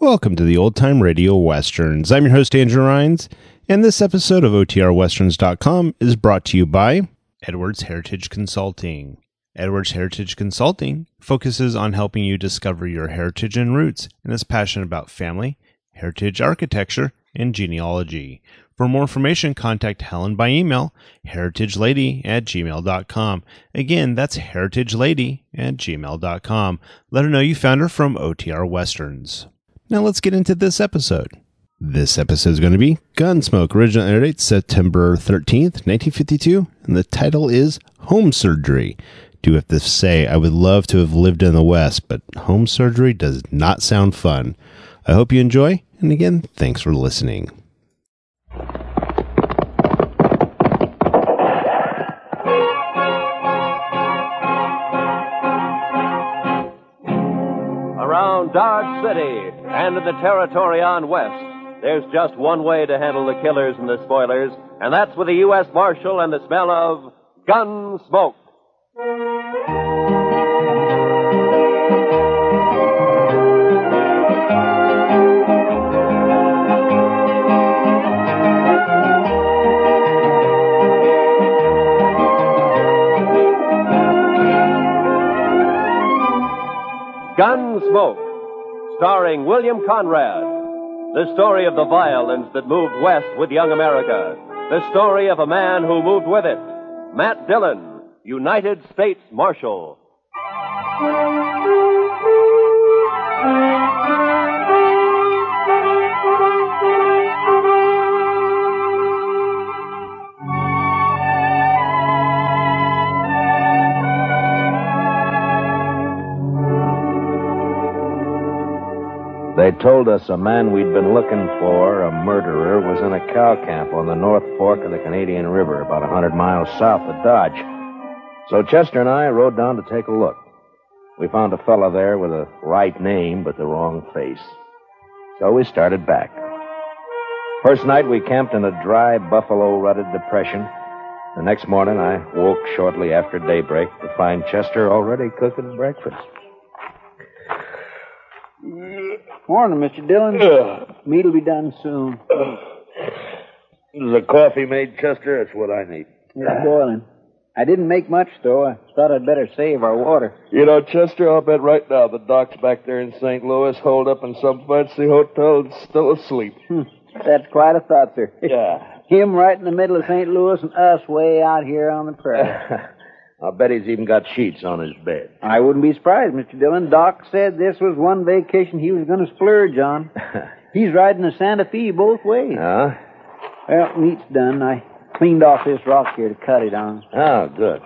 Welcome to the Old Time Radio Westerns. I'm your host, Andrew Rhynes, and this episode of OTRWesterns.com is brought to you by Edwards Heritage Consulting. Edwards Heritage Consulting focuses on helping you discover your heritage and roots and is passionate about family, heritage architecture, and genealogy. For more information, contact Helen by email, heritagelady@gmail.com. Again, that's heritagelady@gmail.com. Let her know you found her from OTR Westerns. Now let's get into this episode. This episode is going to be Gunsmoke. Original air date September 13th, 1952, and the title is Home Surgery. Do have to say, I would love to have lived in the West, but home surgery does not sound fun. I hope you enjoy, and again, thanks for listening. Around Dodge City and in the territory on west, there's just one way to handle the killers and the spoilers, and that's with a U.S. Marshal and the smell of gun smoke. Gunsmoke, starring William Conrad. The story of the violence that moved west with young America. The story of a man who moved with it. Matt Dillon, United States Marshal. They told us a man we'd been looking for, a murderer, was in a cow camp on the North Fork of the Canadian River, about 100 miles south of Dodge. So Chester and I rode down to take a look. We found a fella there with a right name, but the wrong face. So we started back. First night, we camped in a dry, buffalo-rutted depression. The next morning, I woke shortly after daybreak to find Chester already cooking breakfast. Morning, Mr. Dillon. Meat'll be done soon. Is the coffee made, Chester? That's what I need. It's boiling. I didn't make much, though. I thought I'd better save our water. You know, Chester, I'll bet right now the doc's back there in St. Louis, holed up in some fancy hotel and still asleep. That's quite a thought, sir. Yeah. Him right in the middle of St. Louis and us way out here on the prairie. I'll bet he's even got sheets on his bed. I wouldn't be surprised, Mr. Dillon. Doc said this was one vacation he was going to splurge on. He's riding the Santa Fe both ways. Huh? Well, meat's done. I cleaned off this rock here to cut it on. Oh, good.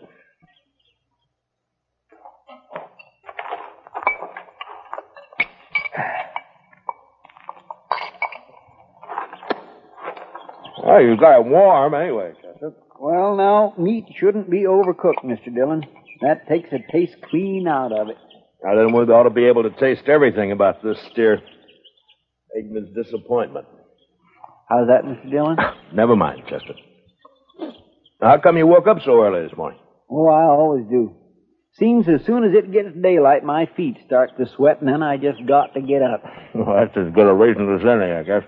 Oh, you got it warm anyway, Chester. Well, now, meat shouldn't be overcooked, Mr. Dillon. That takes the taste clean out of it. Now, then we ought to be able to taste everything about this steer. Eggman's disappointment. How's that, Mr. Dillon? Never mind, Chester. How come you woke up so early this morning? Oh, I always do. Seems as soon as it gets daylight, my feet start to sweat, and then I just got to get up. Well, that's as good a reason as any, I guess.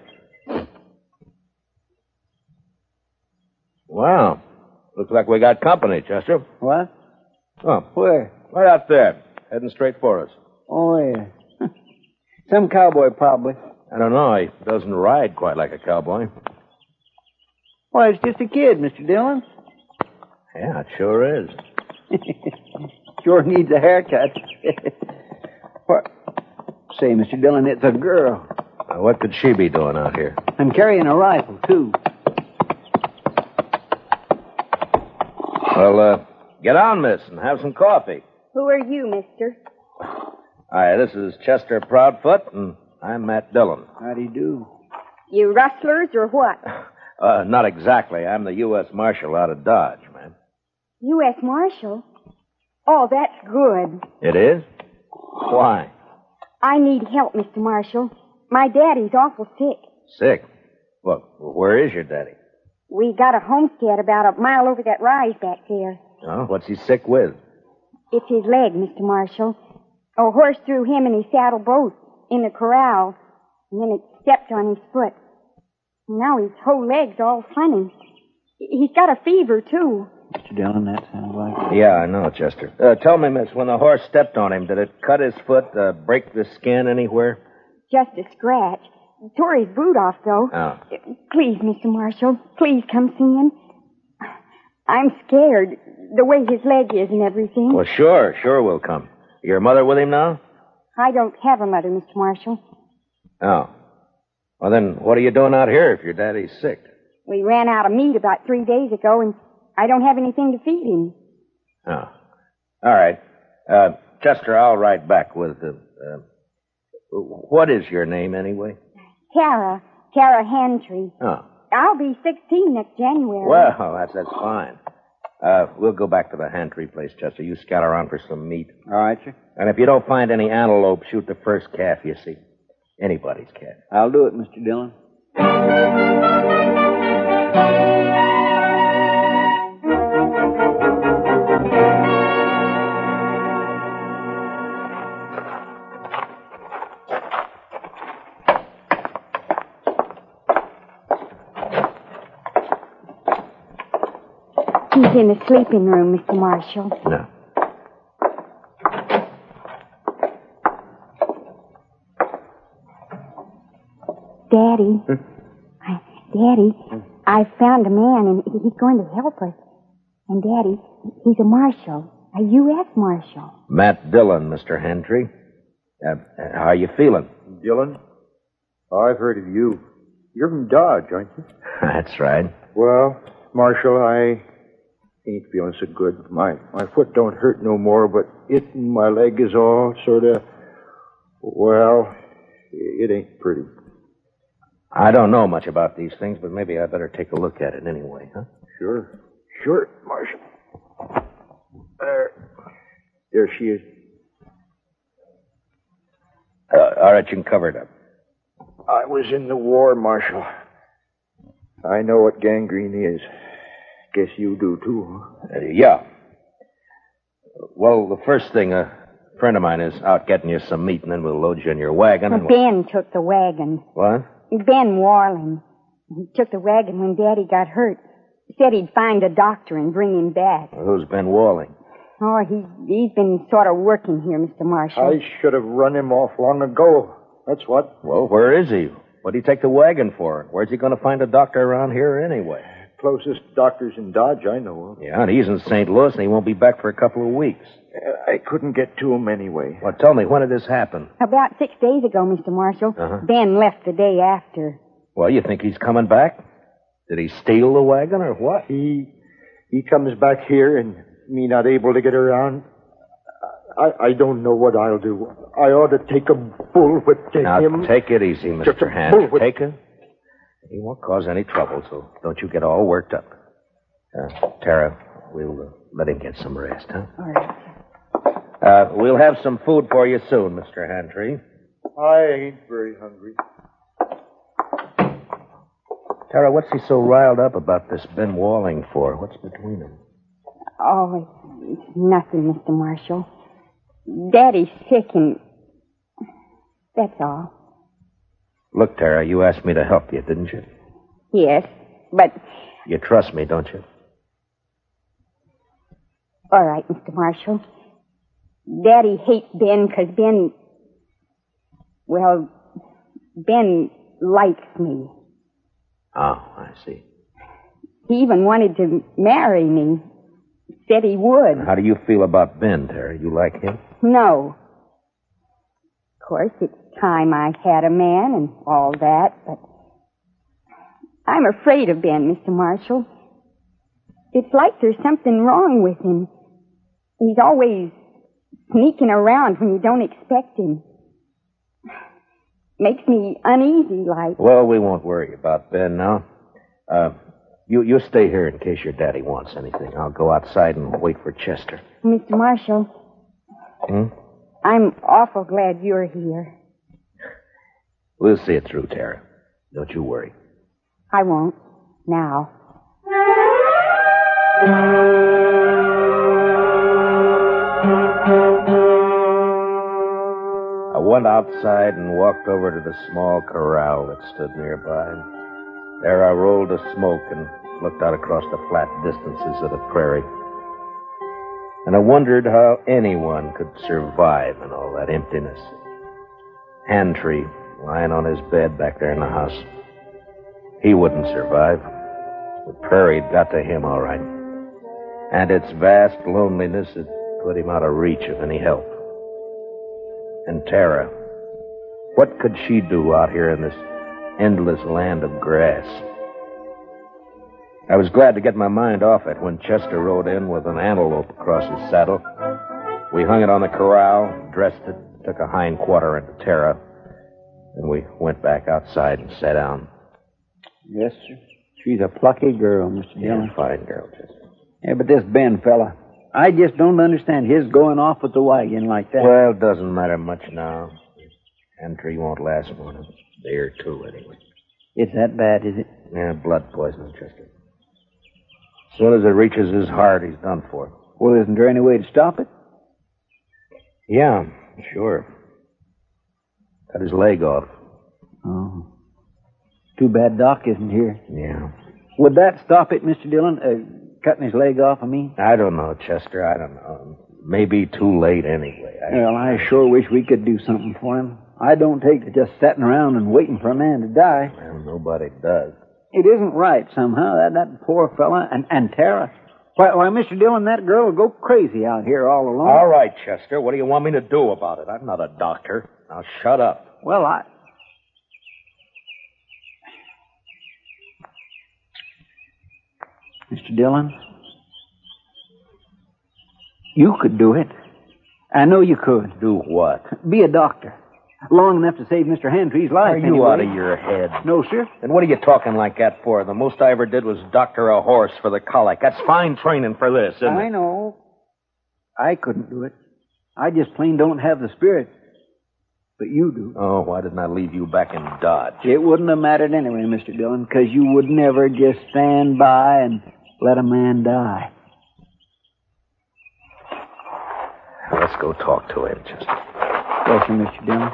Wow. Looks like we got company, Chester. What? Oh, Where? right out there, heading straight for us. Oh, yeah. Some cowboy, probably. I don't know. He doesn't ride quite like a cowboy. Why, it's just a kid, Mr. Dillon. Yeah, it sure is. Sure needs a haircut. What? Say, Mr. Dillon, it's a girl. What could she be doing out here? I'm carrying a rifle, too. Well, get on, miss, and have some coffee. Who are you, mister? Hi, this is Chester Proudfoot, and I'm Matt Dillon. How do you do? You rustlers or what? Not exactly. I'm the U.S. Marshal out of Dodge, man. U.S. Marshal? Oh, that's good. It is? Why? I need help, Mr. Marshal. My daddy's awful sick. Sick? Well, where is your daddy? We got a homestead about a mile over that rise back there. Oh, what's he sick with? It's his leg, Mr. Marshal. A horse threw him and his saddle both in the corral and then it stepped on his foot. Now his whole leg's all funny. He's got a fever, too. Mr. Dillon, that sounds like it. Yeah, I know, Chester. Tell me, miss, when the horse stepped on him, did it cut his foot, break the skin anywhere? Just a scratch. Tore his boot off, though. Oh. Please, Mr. Marshall, please come see him. I'm scared, the way his leg is and everything. Well, sure we'll come. Your mother with him now? I don't have a mother, Mr. Marshall. Oh. Well, then what are you doing out here if your daddy's sick? We ran out of meat about 3 days ago, and I don't have anything to feed him. Oh. All right. Chester, I'll ride back with what is your name, anyway? Tara Hantry. Oh. I'll be 16 next January. Well, that's fine. We'll go back to the Hantry place, Chester. You scout around for some meat. All right, sir. And if you don't find any antelope, shoot the first calf you see. Anybody's calf. I'll do it, Mr. Dillon. He's in the sleeping room, Mr. Marshall. No. Daddy. Daddy, I found a man, and he's going to help us. And, Daddy, he's a marshal, a U.S. marshal. Matt Dillon, Mr. Hantry. How are you feeling? Dillon? I've heard of you. You're from Dodge, aren't you? That's right. Well, Marshal, I ain't feeling so good. My foot don't hurt no more, but my leg is all sort of, well, it ain't pretty. I don't know much about these things, but maybe I better take a look at it anyway, huh? Sure, Marshal. There she is. All right, you can cover it up. I was in the war, Marshal. I know what gangrene is. Guess you do, too, huh? Yeah. Well, the first thing, a friend of mine is out getting you some meat, and then we'll load you in your wagon. Well, Ben took the wagon. What? Ben Warling. He took the wagon when Daddy got hurt. Said he'd find a doctor and bring him back. Well, who's Ben Walling? Oh, he's been sort of working here, Mr. Marshall. I should have run him off long ago. That's what. Well, where is he? What'd he take the wagon for? Where's he going to find a doctor around here anyway? Closest doctor's in Dodge I know of. Yeah, and he's in St. Louis, and he won't be back for a couple of weeks. I couldn't get to him anyway. Well, tell me, when did this happen? About 6 days ago, Mr. Marshall. Uh-huh. Ben left the day after. Well, you think he's coming back? Did he steal the wagon or what? He comes back here and me not able to get around. I don't know what I'll do. I ought to take a bullwhip to him. Now, take it easy, Mr. Hand. Take it. He won't cause any trouble, so don't you get all worked up. Tara, we'll let him get some rest, huh? All right. We'll have some food for you soon, Mr. Hantry. I ain't very hungry. Tara, what's he so riled up about this Ben Walling for? What's between them? Oh, it's nothing, Mr. Marshall. Daddy's sick and... that's all. Look, Tara, you asked me to help you, didn't you? Yes, but... You trust me, don't you? All right, Mr. Marshall. Daddy hates Ben because Ben... well, Ben likes me. Oh, I see. He even wanted to marry me. Said he would. How do you feel about Ben, Tara? You like him? No. Of course, it's time I had a man and all that, but I'm afraid of Ben, Mr. Marshall. It's like there's something wrong with him. He's always sneaking around when you don't expect him. Makes me uneasy, like. Well, we won't worry about Ben now. You stay here in case your daddy wants anything. I'll go outside and wait for Chester. Mr. Marshall. Hmm? I'm awful glad you're here. We'll see it through, Tara. Don't you worry. I won't. Now. went outside and walked over to the small corral that stood nearby. There I rolled a smoke and looked out across the flat distances of the prairie. And I wondered how anyone could survive in all that emptiness. Handtree lying on his bed back there in the house. He wouldn't survive. The prairie'd got to him all right. And its vast loneliness had put him out of reach of any help. And Tara, what could she do out here in this endless land of grass? I was glad to get my mind off it when Chester rode in with an antelope across his saddle. We hung it on the corral, dressed it, took a hind quarter into Tara, and we went back outside and sat down. Yes, sir. She's a plucky girl, Mr. Dillon. Fine girl, Chester. Yeah, but this Ben fella, I just don't understand his going off with the wagon like that. Well, it doesn't matter much now. Handtree won't last more than a day or two, anyway. It's that bad, is it? Yeah, blood poisoning, Chester. As soon as it reaches his heart, he's done for. Well, isn't there any way to stop it? Yeah, sure. Cut his leg off. Oh. Too bad Doc isn't here. Yeah. Would that stop it, Mr. Dillon? Cutting his leg off, I mean? I don't know, Chester. I don't know. Maybe too late anyway. Well, I sure wish we could do something for him. I don't take to just sitting around and waiting for a man to die. Well, nobody does. It isn't right somehow. That poor fella and Tara. Why, Mr. Dillon, that girl will go crazy out here all alone. All right, Chester. What do you want me to do about it? I'm not a doctor. Now shut up. Well, Mr. Dillon, you could do it. I know you could. Do what? Be a doctor. Long enough to save Mr. Handtree's life. Are you anyway. out of your head? No, sir. Then what are you talking like that for? The most I ever did was doctor a horse for the colic. That's fine training for this, isn't it? I know. I couldn't do it. I just plain don't have the spirit. But you do. Oh, why didn't I leave you back in Dodge? It wouldn't have mattered anyway, Mr. Dillon, because you would never just stand by and let a man die. Let's go talk to him, Chester. Yes, sir, Mr. Dillon.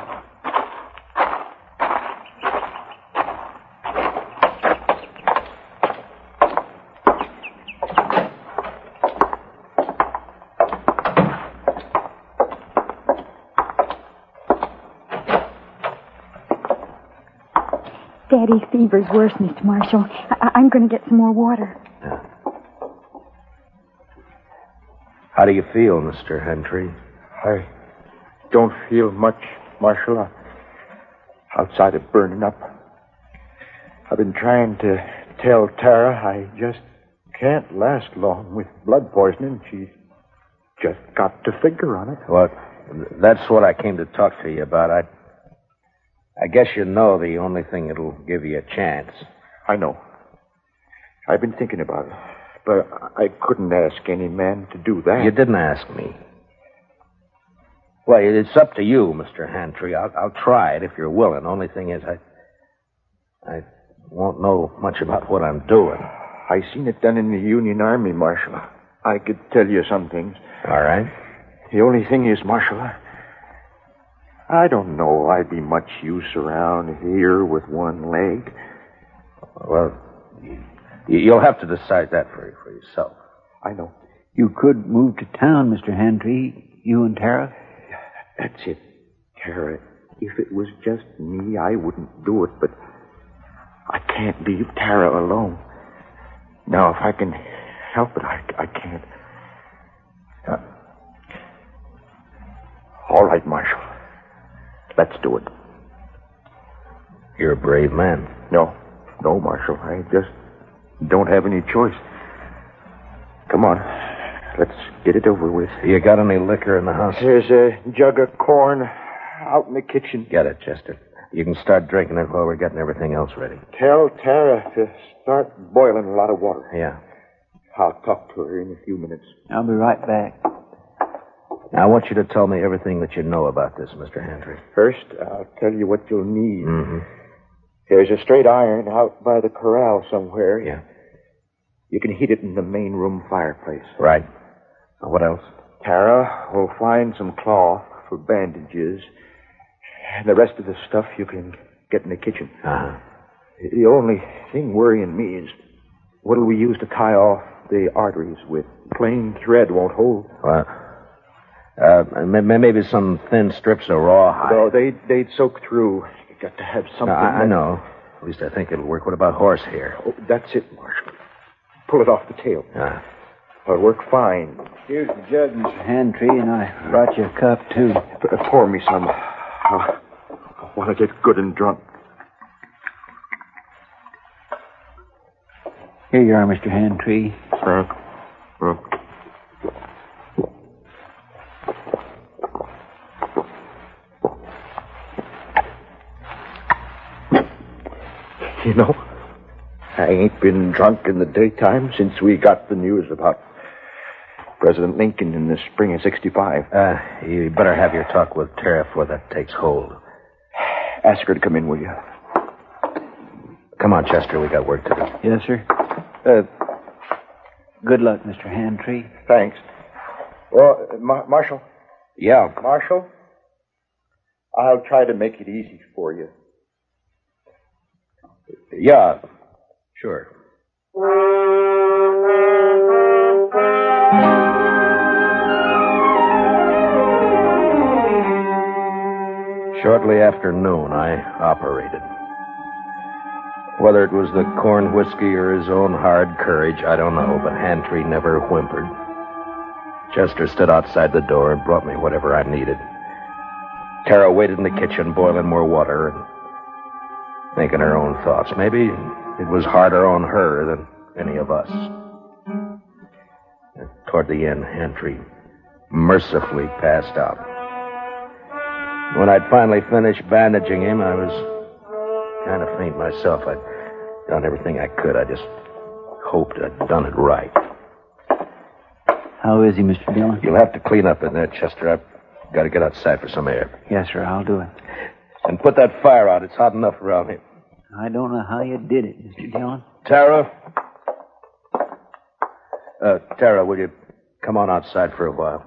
Daddy's fever's worse, Mr. Marshall. I'm going to get some more water. Yeah. How do you feel, Mr. Handtree? I don't feel much, Marshal. Outside of burning up. I've been trying to tell Tara I just can't last long with blood poisoning. She's just got to figure on it. Well, that's what I came to talk to you about. I guess you know the only thing that'll give you a chance. I know. I've been thinking about it. But I couldn't ask any man to do that. You didn't ask me. Well, it's up to you, Mr. Handtree. I'll try it if you're willing. Only thing is, I won't know much about what I'm doing. I seen it done in the Union Army, Marshal. I could tell you some things. All right. The only thing is, Marshal, I don't know I'd be much use around here with one leg. Well, you'll have to decide that for yourself. I know. You could move to town, Mr. Handtree, you and Tara. That's it, Tara. If it was just me, I wouldn't do it, but I can't leave Tara alone. Now, if I can help it, I can't. All right, Marshal. Let's do it. You're a brave man. No, Marshal. I just don't have any choice. Come on. Let's get it over with. You got any liquor in the house? There's a jug of corn out in the kitchen. Get it, Chester. You can start drinking it while we're getting everything else ready. Tell Tara to start boiling a lot of water. Yeah. I'll talk to her in a few minutes. I'll be right back. Now, I want you to tell me everything that you know about this, Mr. Handtree. First, I'll tell you what you'll need. Mm-hmm. There's a straight iron out by the corral somewhere. Yeah. You can heat it in the main room fireplace. Right. What else? Tara will find some cloth for bandages. And the rest of the stuff you can get in the kitchen. Uh-huh. The only thing worrying me is what'll we use to tie off the arteries with? Plain thread won't hold. Well, maybe some thin strips of rawhide. No, they'd soak through. You got to have something. I know. At least I think it'll work. What about horsehair? Oh, that's it, Marshal. Pull it off the tail. It'll work fine. Here's the jug, Mr. Hantry, and I brought you a cup, too. Pour me some. I want to get good and drunk. Here you are, Mr. Hantry. You know, I ain't been drunk in the daytime since we got the news about President Lincoln in the spring of '65. You better have your talk with Tara before that takes hold. Ask her to come in, will you? Come on, Chester. We got work to do. Yes, sir. Good luck, Mr. Hantry. Thanks. Well, Marshal? Yeah. Marshal? I'll try to make it easy for you. Yeah. Sure. Shortly after noon, I operated. Whether it was the corn whiskey or his own hard courage, I don't know, but Hantry never whimpered. Chester stood outside the door and brought me whatever I needed. Tara waited in the kitchen, boiling more water and thinking her own thoughts. Maybe it was harder on her than any of us. And toward the end, Hantry mercifully passed out. When I'd finally finished bandaging him, I was kind of faint myself. I'd done everything I could. I just hoped I'd done it right. How is he, Mr. Dillon? You'll have to clean up in there, Chester. I've got to get outside for some air. Yes, sir, I'll do it. And put that fire out. It's hot enough around here. I don't know how you did it, Mr. Dillon. Tara? Tara, will you come on outside for a while?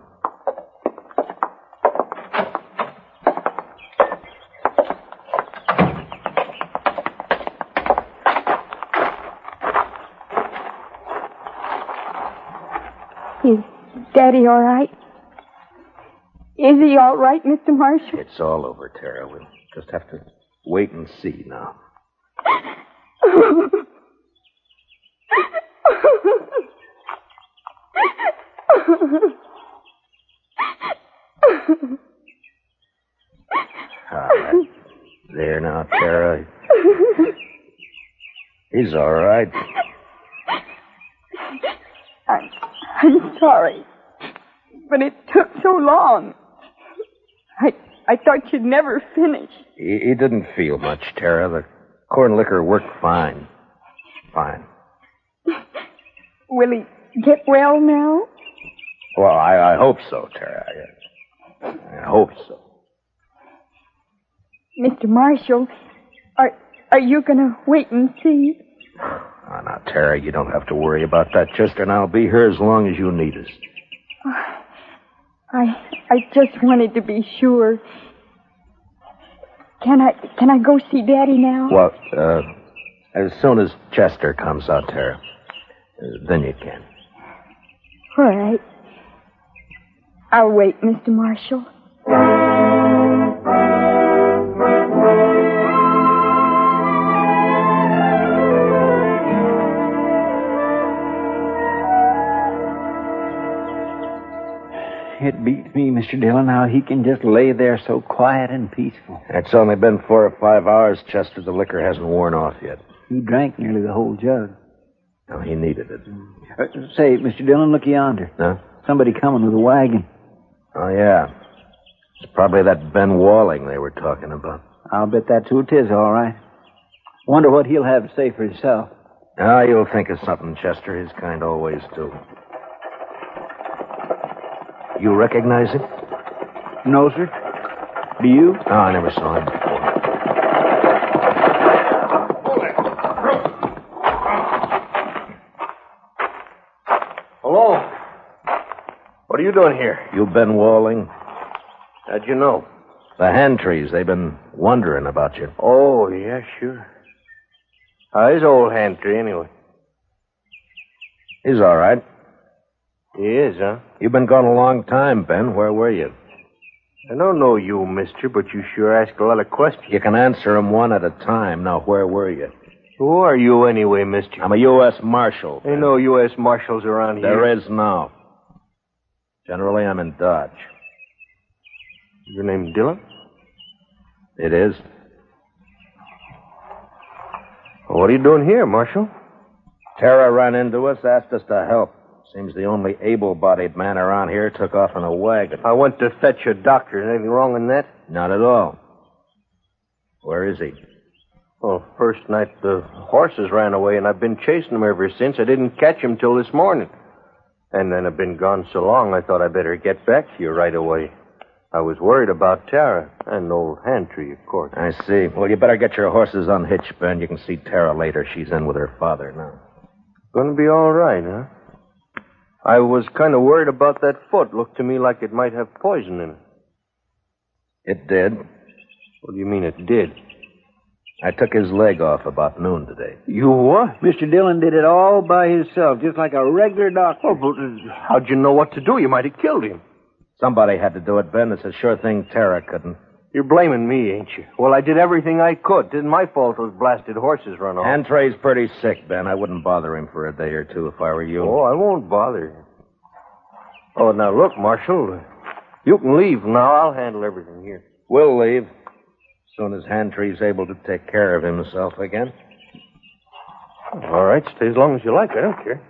Is Daddy all right? Is he all right, Mr. Marshall? It's all over, Tara. We'll just have to wait and see now. There now, Tara. He's all right. I'm sorry, but it took so long. I thought you'd never finish. He didn't feel much, Tara. The corn liquor worked fine. Fine. Will he get well now? Well, I hope so, Tara. I hope so. Mr. Marshall, are you going to wait and see? Oh, now, Tara, you don't have to worry about that, Chester, and I'll be here as long as you need us. I just wanted to be sure. Can I go see Daddy now? Well, as soon as Chester comes out, Tara, then you can. All right. I'll wait, Mr. Marshall. It beats me, Mr. Dillon, how he can just lay there so quiet and peaceful. It's only been 4 or 5 hours, Chester. The liquor hasn't worn off yet. He drank nearly the whole jug. No, he needed it. Say, Mr. Dillon, look yonder. Huh? Somebody coming with a wagon. Oh, yeah. It's probably that Ben Walling they were talking about. I'll bet that's who it is, all right. Wonder what he'll have to say for himself. Ah, you'll think of something, Chester. His kind always do. You recognize him? No, sir. Do you? Oh, I never saw him before. Hello? What are you doing here? You Ben Walling? How'd you know? The Hantrees, they've been wondering about you. Oh, yeah, sure. How's old Hantry, anyway? He's all right. He is, huh? You've been gone a long time, Ben. Where were you? I don't know you, mister, but you sure ask a lot of questions. You can answer them one at a time. Now, where were you? Who are you anyway, mister? I'm a U.S. Marshal. Ain't no U.S. Marshals around here. There is now. Generally, I'm in Dodge. Your name Dillon? It is. What are you doing here, Marshal? Tara ran into us, asked us to help. Seems the only able-bodied man around here took off in a wagon. I went to fetch a doctor. Is anything wrong in that? Not at all. Where is he? Well, first night the horses ran away, and I've been chasing them ever since. I didn't catch him till this morning. And then I've been gone so long, I thought I'd better get back to you right away. I was worried about Tara and old Hantry, of course. I see. Well, you better get your horses unhitched, Ben. You can see Tara later. She's in with her father now. Gonna be all right, huh? I was kind of worried about that foot. Looked to me like it might have poison in it. It did. What do you mean it did? I took his leg off about noon today. You what? Mr. Dillon did it all by himself, just like a regular doctor. Oh, but how'd you know what to do? You might have killed him. Somebody had to do it, Ben. It's a sure thing Tara couldn't. You're blaming me, ain't you? Well, I did everything I could. Didn't my fault those blasted horses run off. Hantray's pretty sick, Ben. I wouldn't bother him for a day or two if I were you. Oh, I won't bother you. Oh, now look, Marshal. You can leave now. I'll handle everything here. We'll leave. As soon as Hantray's able to take care of himself again. All right, stay as long as you like. I don't care.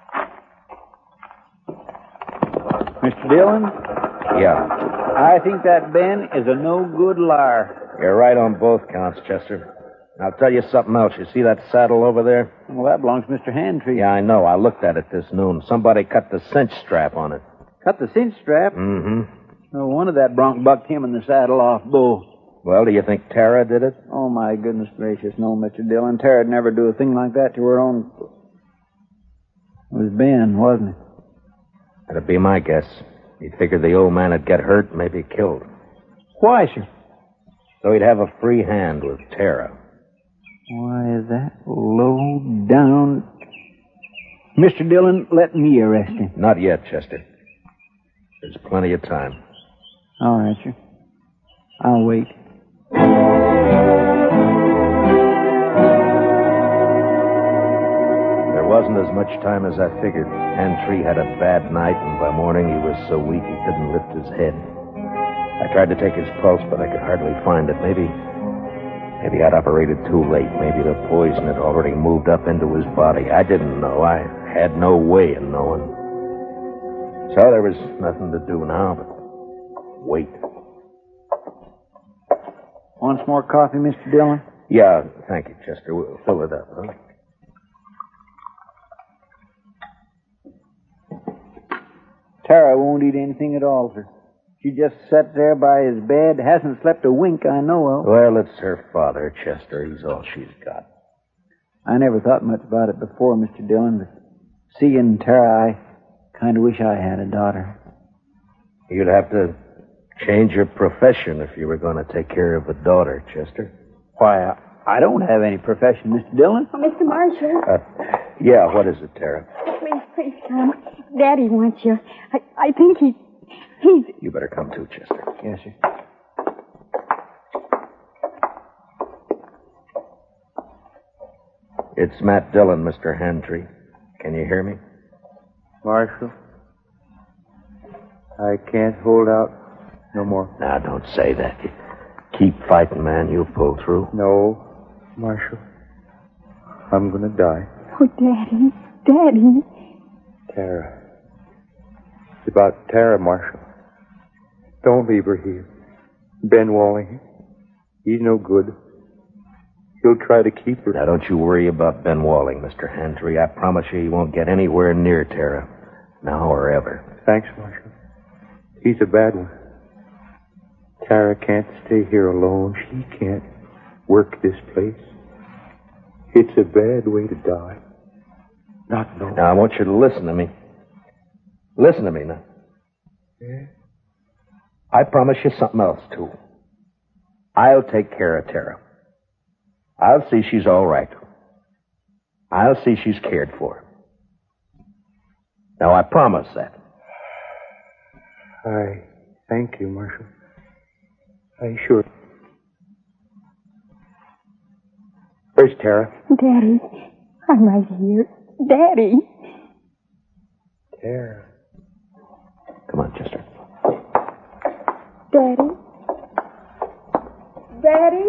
Mr. Dillon, Yeah. I think that Ben is a no-good liar. You're right on both counts, Chester. I'll tell you something else. You see that saddle over there? Well, that belongs to Mr. Hantry. Yeah, I know. I looked at it this noon. Somebody cut the cinch strap on it. Cut the cinch strap. Mm-hmm. No wonder that bronc bucked him in the saddle off Bull. Well, do you think Tara did it? Oh, my goodness gracious, no, Mr. Dillon. Tara'd never do a thing like that to her own. It was Ben, wasn't it? That'd be my guess. He figured the old man would get hurt, maybe killed. Why, sir? So he'd have a free hand with Tara. Why, is that low down? Mr. Dillon, let me arrest him. Not yet, Chester. There's plenty of time. All right, sir. I'll wait. There wasn't as much time as I figured. Hantry had a bad night, and by morning he was so weak he couldn't lift his head. I tried to take his pulse, but I could hardly find it. Maybe I'd operated too late. Maybe the poison had already moved up into his body. I didn't know. I had no way of knowing. So there was nothing to do now but wait. Want some more coffee, Mr. Dillon? Yeah, thank you, Chester. We'll fill it up, huh? Tara won't eat anything at all, sir. She just sat there by his bed, hasn't slept a wink I know of. Well, it's her father, Chester. He's all she's got. I never thought much about it before, Mr. Dillon, but seeing Tara, I kind of wish I had a daughter. You'd have to change your profession if you were going to take care of a daughter, Chester. Why, I don't have any profession, Mr. Dillon. Oh, Mr. Marshall. Yeah, what is it, Tara? Please come. Daddy wants you. I think he's... You better come too, Chester. Yes, sir. It's Matt Dillon, Mr. Hantry. Can you hear me? Marshal, I can't hold out no more. Now, don't say that. You keep fighting, man. You'll pull through. No, Marshal. I'm going to die. Oh, Daddy. Tara. It's about Tara, Marshal. Don't leave her here. Ben Walling, he's no good. He'll try to keep her. Now, don't you worry about Ben Walling, Mr. Hantry. I promise you he won't get anywhere near Tara. Now or ever. Thanks, Marshal. He's a bad one. Tara can't stay here alone. She can't work this place. It's a bad way to die. Not knowing. Now, I want you to listen to me. Listen to me now. Yeah? I promise you something else, too. I'll take care of Tara. I'll see she's all right. I'll see she's cared for. Now, I promise that. I thank you, Marshal. I sure. Where's Tara? Daddy, I'm right here. Daddy. Tara. Come on, Chester. Daddy. Daddy.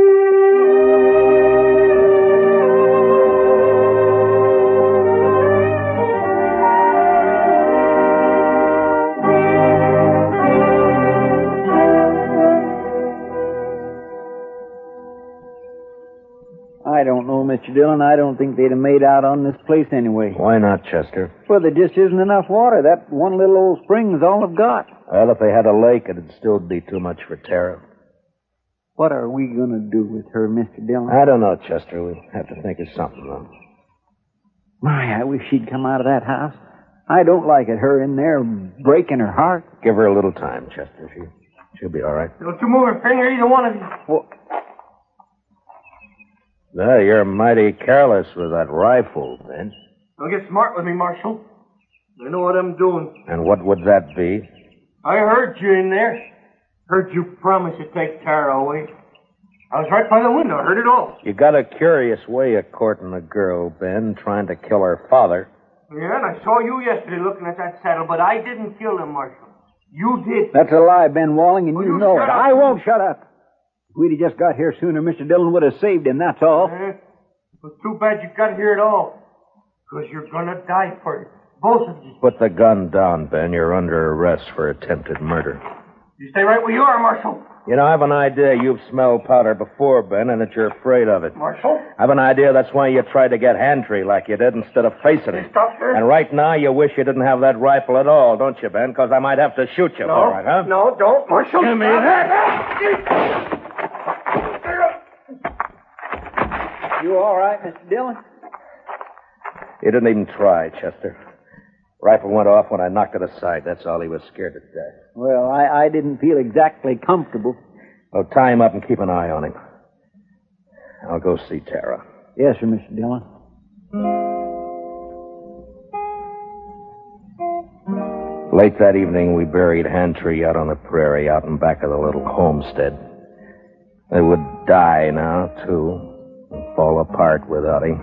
I don't know, Mr. Dillon. I don't think they'd have made out on this place anyway. Why not, Chester? Well, there just isn't enough water. That one little old spring's all I've got. Well, if they had a lake, it'd still be too much for Tara. What are we going to do with her, Mr. Dillon? I don't know, Chester. We'll have to think of something, though. My, I wish she'd come out of that house. I don't like it, her in there breaking her heart. Give her a little time, Chester. She'll be all right. Don't you move a finger, either one of you. Well, No, you're mighty careless with that rifle, Ben. Don't get smart with me, Marshal. I know what I'm doing. And what would that be? I heard you in there. Heard you promise to take Tara away. I was right by the window. I heard it all. You got a curious way of courting a girl, Ben, trying to kill her father. Yeah, and I saw you yesterday looking at that saddle, but I didn't kill him, Marshal. You did. that's a lie, Ben Walling, and you know it. shut up. I won't shut up. If we'd have just got here sooner, Mr. Dillon would have saved him, that's all. It was too bad you got here at all. Because you're going to die for it. Both of you. Put the gun down, Ben. You're under arrest for attempted murder. You stay right where you are, Marshal. You know, I have an idea you've smelled powder before, Ben, and that you're afraid of it. Marshal? I have an idea that's why you tried to get Hantry like you did instead of facing it. Stop her. And right now you wish you didn't have that rifle at all, don't you, Ben? Because I might have to shoot you for it, huh? No, don't, Marshal. Give me that. You all right, Mr. Dillon? He didn't even try, Chester. Rifle went off when I knocked it aside. That's all. He was scared to death. Well, I didn't feel exactly comfortable. Well, tie him up and keep an eye on him. I'll go see Tara. Yes, sir, Mr. Dillon. Late that evening, we buried Hantry out on the prairie, out in back of the little homestead. They would die now, too, and fall apart without him.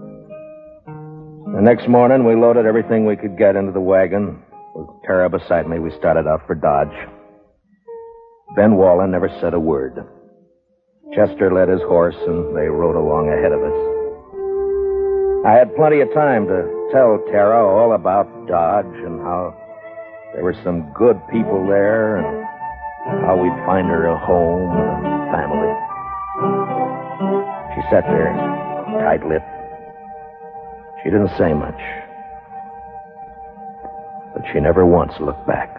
The next morning, we loaded everything we could get into the wagon. With Tara beside me, we started out for Dodge. Ben Wallen never said a word. Chester led his horse, and they rode along ahead of us. I had plenty of time to tell Tara all about Dodge and how there were some good people there and how we'd find her a home and a family. She sat there, tight-lipped. She didn't say much, but she never once looked back.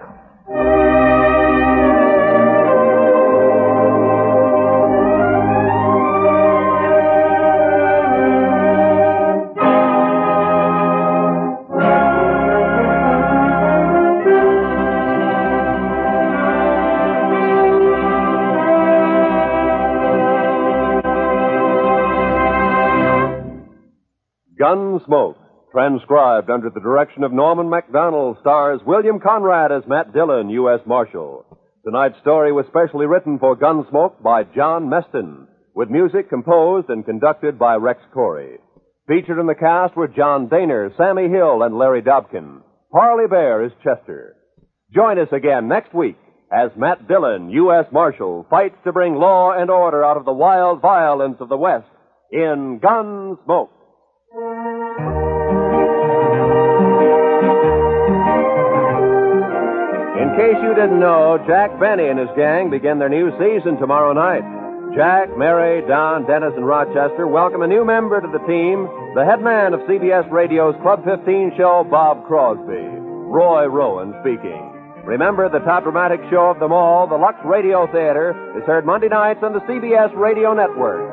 Gunsmoke, transcribed under the direction of Norman MacDonald, stars William Conrad as Matt Dillon, U.S. Marshal. Tonight's story was specially written for Gunsmoke by John Meston, with music composed and conducted by Rex Corey. Featured in the cast were John Daner, Sammy Hill, and Larry Dobkin. Parley Bear is Chester. Join us again next week as Matt Dillon, U.S. Marshal, fights to bring law and order out of the wild violence of the West in Gunsmoke. In case you didn't know, Jack Benny and his gang begin their new season tomorrow night. Jack, Mary, Don, Dennis, and Rochester welcome a new member to the team, the head man of CBS Radio's Club 15 show, Bob Crosby. Roy Rowan speaking. Remember, the top dramatic show of them all, the Lux Radio Theater, is heard Monday nights on the CBS Radio Network.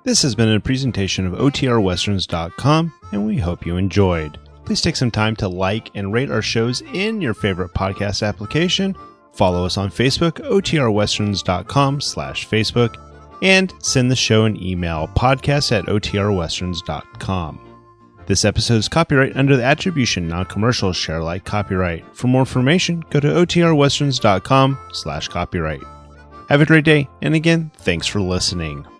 This has been a presentation of OTRWesterns.com, and we hope you enjoyed. Please take some time to like and rate our shows in your favorite podcast application. Follow us on Facebook, OTRWesterns.com/Facebook, and send the show an email, podcast@OTRWesterns.com. This episode is copyright under the Attribution Non-Commercial Share Alike copyright. For more information, go to OTRWesterns.com/copyright. Have a great day, and again, thanks for listening.